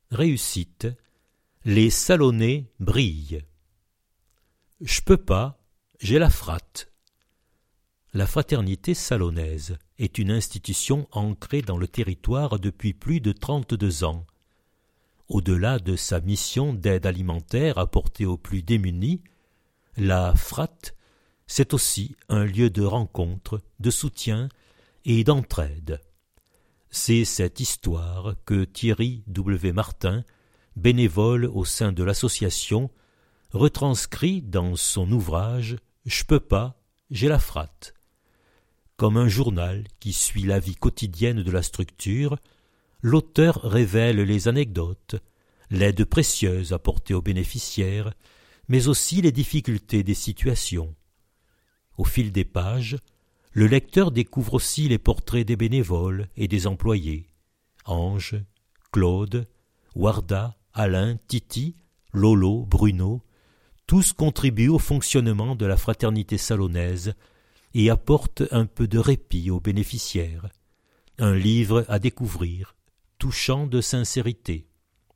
Réussite. Les Salonnais brillent. J'peux pas, j'ai la fratte. La fraternité salonnaise est une institution ancrée dans le territoire depuis plus de 32 ans. Au-delà de sa mission d'aide alimentaire apportée aux plus démunis, la fratte, c'est aussi un lieu de rencontre, de soutien et d'entraide. C'est cette histoire que Thierry W. Martin, bénévole au sein de l'association, retranscrit dans son ouvrage « J'peux pas, j'ai la fratte ». Comme un journal qui suit la vie quotidienne de la structure, l'auteur révèle les anecdotes, l'aide précieuse apportée aux bénéficiaires, mais aussi les difficultés des situations. Au fil des pages, le lecteur découvre aussi les portraits des bénévoles et des employés. Ange, Claude, Warda, Alain, Titi, Lolo, Bruno, tous contribuent au fonctionnement de la fraternité salonnaise et apportent un peu de répit aux bénéficiaires. Un livre à découvrir, touchant de sincérité.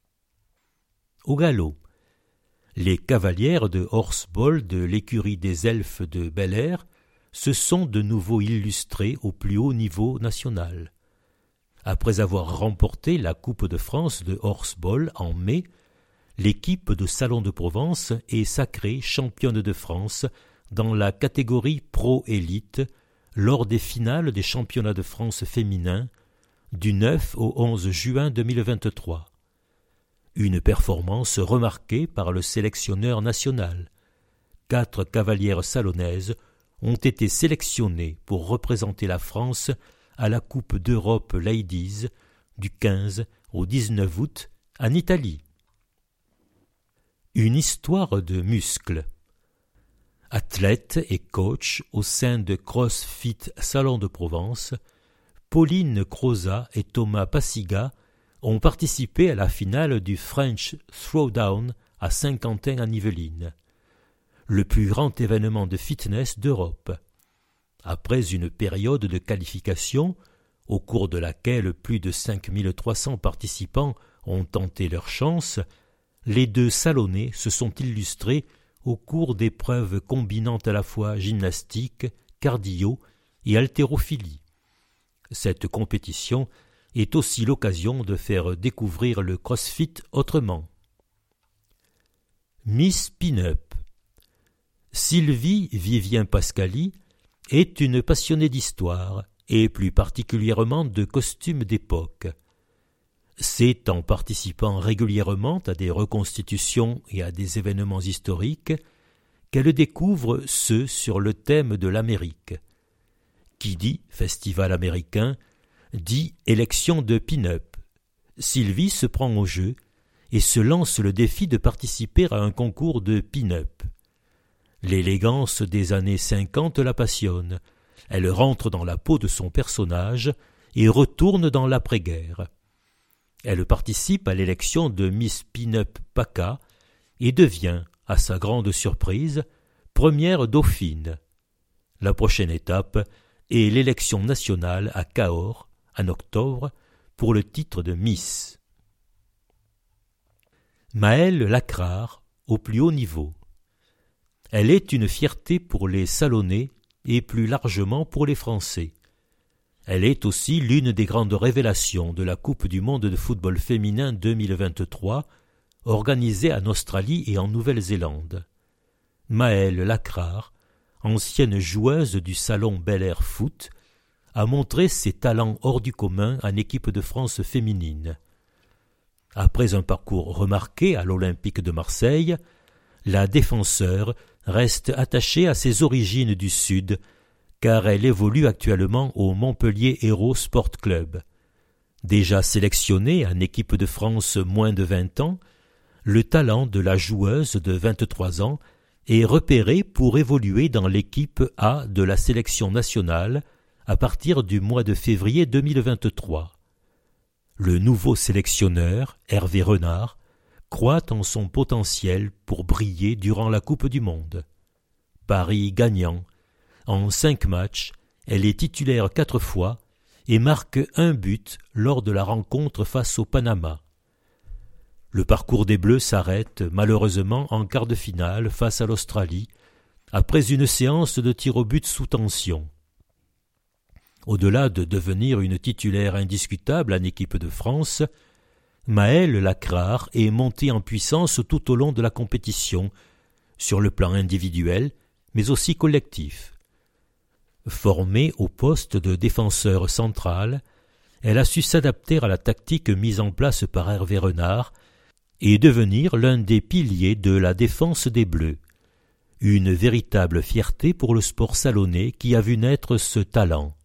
Au galop. Les cavalières de Horsebold de l'écurie des elfes de Bel-Air se sont de nouveau illustrées au plus haut niveau national. Après avoir remporté la Coupe de France de Horsebold en mai, l'équipe de Salon de Provence est sacrée championne de France dans la catégorie Pro-Élite lors des finales des championnats de France féminins du 9 au 11 juin 2023. Une performance remarquée par le sélectionneur national. 4 cavalières salonnaises ont été sélectionnées pour représenter la France à la Coupe d'Europe Ladies du 15 au 19 août en Italie. Une histoire de muscles. Athlète et coach au sein de CrossFit Salon de Provence, Pauline Croza et Thomas Passiga ont participé à la finale du French Throwdown à Saint-Quentin en Yvelines, le plus grand événement de fitness d'Europe. Après une période de qualification, au cours de laquelle plus de 5300 participants ont tenté leur chance, les 2 Salonnais se sont illustrés au cours d'épreuves combinant à la fois gymnastique, cardio et haltérophilie. Cette compétition est aussi l'occasion de faire découvrir le CrossFit autrement. Miss Pin-Up. Sylvie Vivien Pascali est une passionnée d'histoire et plus particulièrement de costumes d'époque. C'est en participant régulièrement à des reconstitutions et à des événements historiques qu'elle découvre ceux sur le thème de l'Amérique. Qui dit festival américain dit élection de pin-up. Sylvie se prend au jeu et se lance le défi de participer à un concours de pin-up. L'élégance des années 50 la passionne. Elle rentre dans la peau de son personnage et retourne dans l'après-guerre. Elle participe à l'élection de Miss Pin-Up PACA et devient, à sa grande surprise, première dauphine. La prochaine étape est l'élection nationale à Cahors, en octobre, pour le titre de Miss. Maëlle Lacrard, au plus haut niveau. Elle est une fierté pour les Salonnais et plus largement pour les Français. Elle est aussi l'une des grandes révélations de la Coupe du monde de football féminin 2023, organisée en Australie et en Nouvelle-Zélande. Maëlle Lacrard, ancienne joueuse du salon Bel-Air Foot, a montré ses talents hors du commun en équipe de France féminine. Après un parcours remarqué à l'Olympique de Marseille, la défenseure reste attachée à ses origines du Sud, car elle évolue actuellement au Montpellier Hérault Sport Club. Déjà sélectionnée en équipe de France moins de 20 ans, le talent de la joueuse de 23 ans est repéré pour évoluer dans l'équipe A de la sélection nationale à partir du mois de février 2023. Le nouveau sélectionneur, Hervé Renard, croit en son potentiel pour briller durant la Coupe du Monde. Paris gagnant. En 5 matchs, elle est titulaire 4 fois et marque un but lors de la rencontre face au Panama. Le parcours des Bleus s'arrête malheureusement en quart de finale face à l'Australie, après une séance de tir au but sous tension. Au-delà de devenir une titulaire indiscutable en équipe de France, Maëlle Lacrard est montée en puissance tout au long de la compétition, sur le plan individuel, mais aussi collectif. Formée au poste de défenseur central, elle a su s'adapter à la tactique mise en place par Hervé Renard et devenir l'un des piliers de la défense des Bleus. Une véritable fierté pour le sport salonnais qui a vu naître ce talent.